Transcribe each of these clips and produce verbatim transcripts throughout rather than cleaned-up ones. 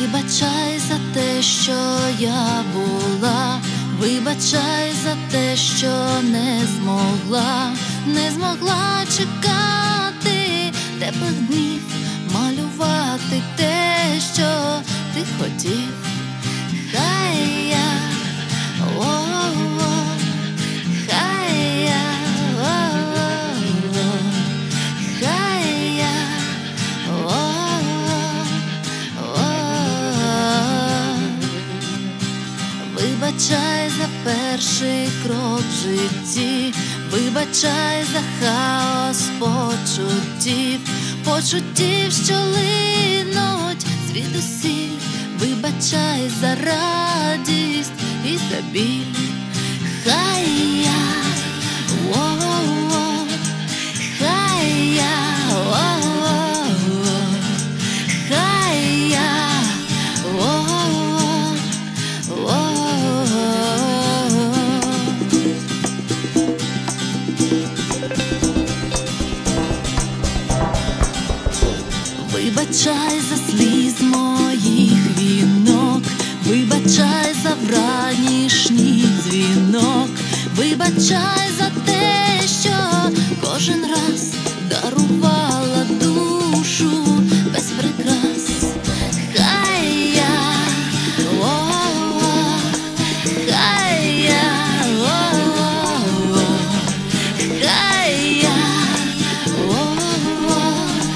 Вибачай за те, що я була, вибачай за те, що не змогла, не змогла чекати теплих днів, малювати те, що ти хотів. Хай я, о-о-о, хай я, о-о-о, хай я, о-о-о. Вибачай за перший крок в житті, вибачай за хаос почуттів, почуттів, що линуть звідусіль. Вибачай за радість і за біль. Хай я, о-о-о, хай я, о-о-о, хай я, о-о-о, о-о-о. Вибачай за сліз моїх вінок, вибачай за вранішній дзвінок, вибачай за те, що кожен раз дарувала душу без прикрас. Хай я, о-о-о, хай я, о-о-о, хай я, о-о-о.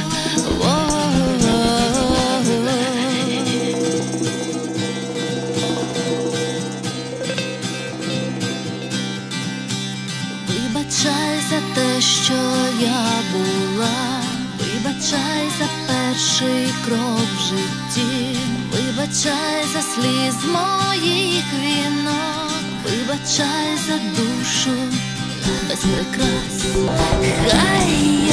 Вибачай за те, що я була, вибачай за перший крок в житті, вибачай за сліз моїх вінок, вибачай за душу без прикрас. Хай